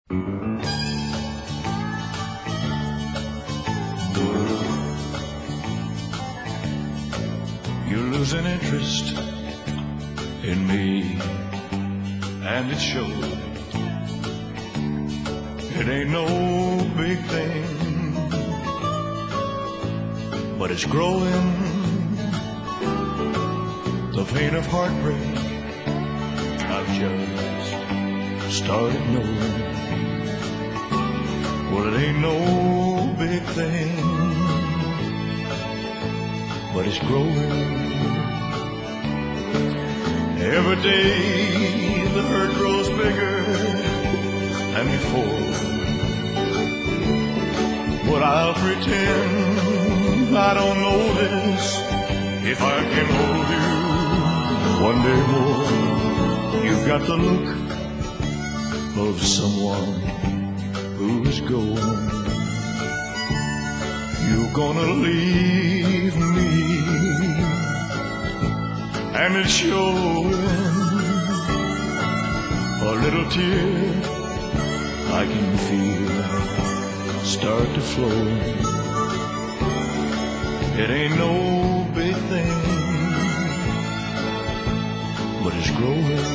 You're losing interest in me, and it shows. It ain't no big thing, but it's growing. The pain of heartbreak I've just started knowing. Well, it ain't no big thing, but it's growing. Every day the hurt grows bigger than before, but I'll pretend I don't notice if I can hold you one day more. You've got the look of someone who is going. You're gonna leave me, and it's showing. A little tear I can feel start to flow. It ain't no big thing, but it's growing.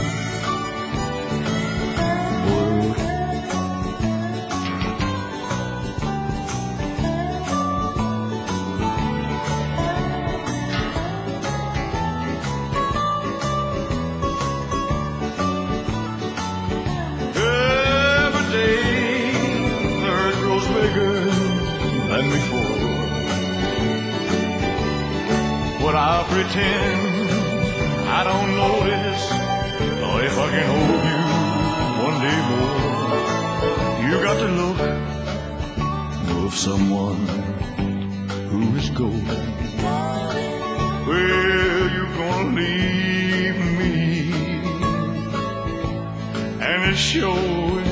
Than before, but I'll pretend I don't notice. Oh, if I can hold you one day more. You got the look of someone who is going. Well, you're gonna leave me, and it's showing.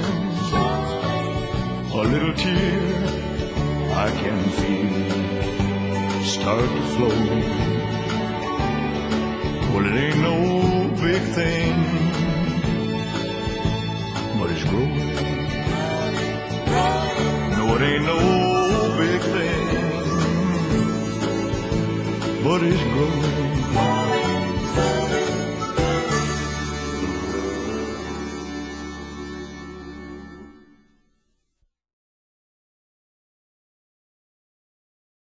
A little tear I can feel start to flow. Well, it ain't no big thing, but it's growing. No, it ain't no big thing, but it's growing.